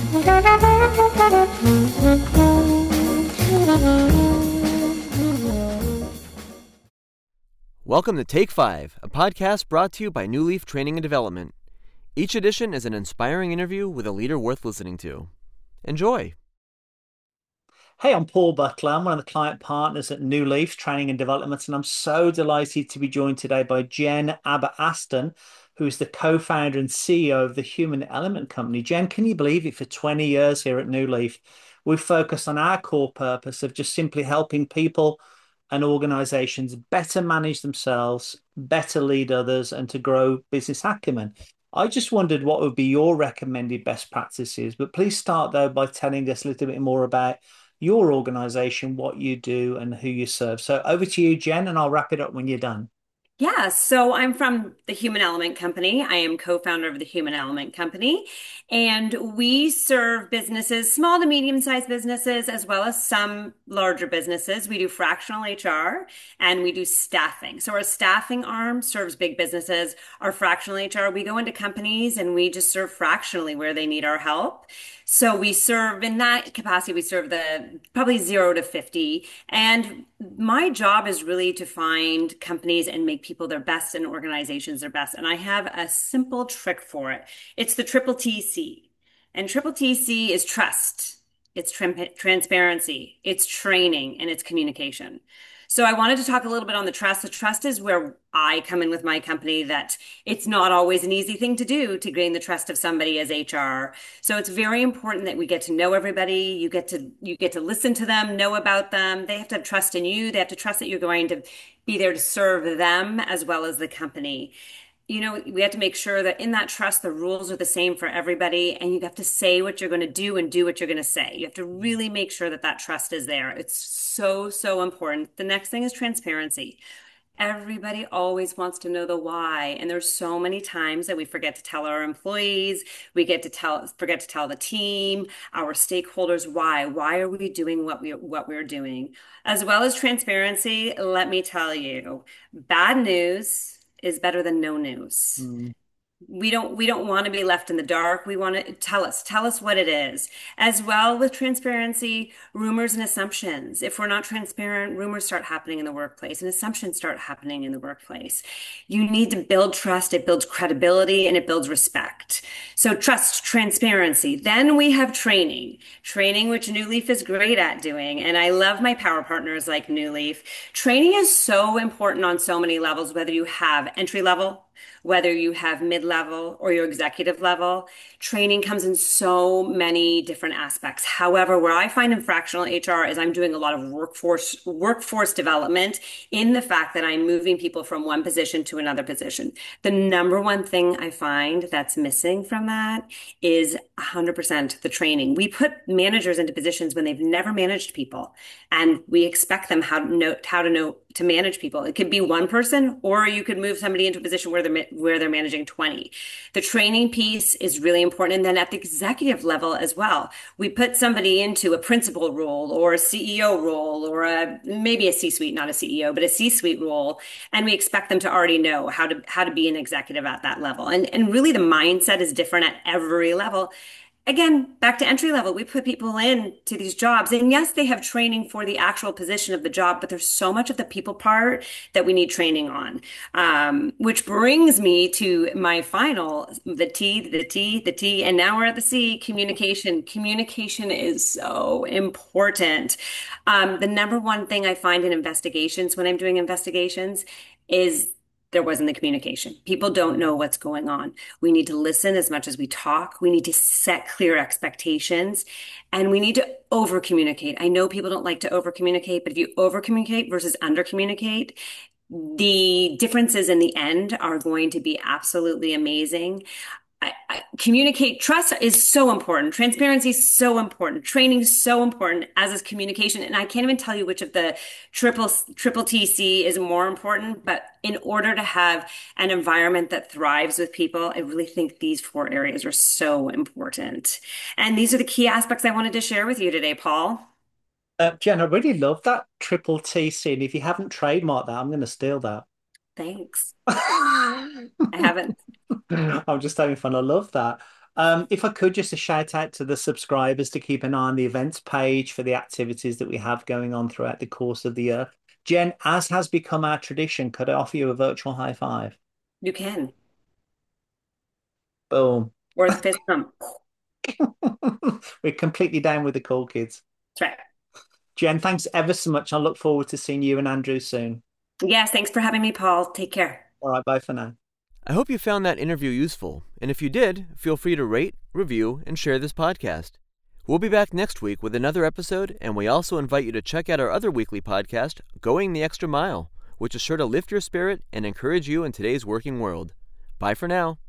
Welcome to Take 5, a podcast brought to you by New Leaf Training and Development. Each edition is an inspiring interview with a leader worth listening to. Enjoy! Hey, I'm Paul Butler. I'm one of the client partners at New Leaf Training and Development, and I'm so delighted to be joined today by Jen Abbott-Aston, who's the co-founder and CEO of the Human Element Company. Jen, can you believe it? For 20 years here at New Leaf, we've focused on our core purpose of just simply helping people and organizations better manage themselves, better lead others, and to grow business acumen. I just wondered what would be your recommended best practices, but please start though by telling us a little bit more about your organization, what you do, and who you serve. So over to you, Jen, and I'll wrap it up when you're done. Yeah, so I'm from the Human Element Company. I am co-founder of the Human Element Company, and we serve businesses, small to medium-sized businesses, as well as some larger businesses. We do fractional HR and we do staffing. So our staffing arm serves big businesses. Our fractional HR, we go into companies and we just serve fractionally where they need our help. So we serve in that capacity, we serve the probably 0 to 50. And my job is really to find companies and make people their best and organizations their best. And I have a simple trick for it. It's the triple TC. And triple TC is trust, it's transparency, it's training, and it's communication. So I wanted to talk a little bit on the trust. The trust is where I come in with my company, that it's not always an easy thing to do to gain the trust of somebody as HR. So it's very important that we get to know everybody. You get to listen to them, know about them. They have to have trust in you. They have to trust that you're going to be there to serve them as well as the company. We have to make sure that in that trust, the rules are the same for everybody, and you have to say what you're going to do and do what you're going to say. You have to really make sure that that trust is there. It's so, so important. The next thing is transparency. Everybody always wants to know the why, and there's so many times that we forget to tell our employees, forget to tell the team, our stakeholders why. Why are we doing what we're doing? As well as transparency, let me tell you, bad news is better than no news. Mm. We don't want to be left in the dark. We want to tell us what it is. As well with transparency, rumors and assumptions. If we're not transparent, rumors start happening in the workplace and assumptions start happening in the workplace. You need to build trust. It builds credibility and it builds respect. So trust, transparency. Then we have training, which New Leaf is great at doing. And I love my power partners like New Leaf. Training is so important on so many levels, whether you have entry level, whether you have mid-level or your executive level. Training comes in so many different aspects. However, where I find in fractional HR is I'm doing a lot of workforce development in the fact that I'm moving people from one position to another position. The number one thing I find that's missing from that is 100% the training. We put managers into positions when they've never managed people, and we expect them how to know to manage people. It could be one person, or you could move somebody into a position where they're managing 20. The training piece is really important. And then at the executive level as well, we put somebody into a principal role or a CEO role or maybe a C-suite, not a CEO, but a C-suite role. And we expect them to already know how to be an executive at that level. And really the mindset is different at every level. Again, back to entry level, we put people in to these jobs, and yes, they have training for the actual position of the job, but there's so much of the people part that we need training on. Which brings me to my final, the T, and now we're at the C, communication. Communication is so important. The number one thing I find in investigations when I'm doing investigations is there wasn't the communication. People don't know what's going on. We need to listen as much as we talk. We need to set clear expectations, and we need to over communicate. I know people don't like to over communicate, but if you over communicate versus under communicate, the differences in the end are going to be absolutely amazing. Communicate. Trust is so important. Transparency is so important. Training is so important, as is communication. And I can't even tell you which of the triple TC is more important. But in order to have an environment that thrives with people, I really think these four areas are so important. And these are the key aspects I wanted to share with you today, Paul. Jen, I really love that triple TC. And if you haven't trademarked that, I'm going to steal that. Thanks. I haven't. I'm just having fun. I love that. If I could, just a shout out to the subscribers to keep an eye on the events page for the activities that we have going on throughout the course of the year. Jen, as has become our tradition, could I offer you a virtual high five? You can. Boom. Or the fist pump. We're completely down with the cool kids. That's right. Jen, thanks ever so much. I look forward to seeing you and Andrew soon. Yes, thanks for having me, Paul. Take care. All right, bye for now. I hope you found that interview useful, and if you did, feel free to rate, review, and share this podcast. We'll be back next week with another episode, and we also invite you to check out our other weekly podcast, Going the Extra Mile, which is sure to lift your spirit and encourage you in today's working world. Bye for now.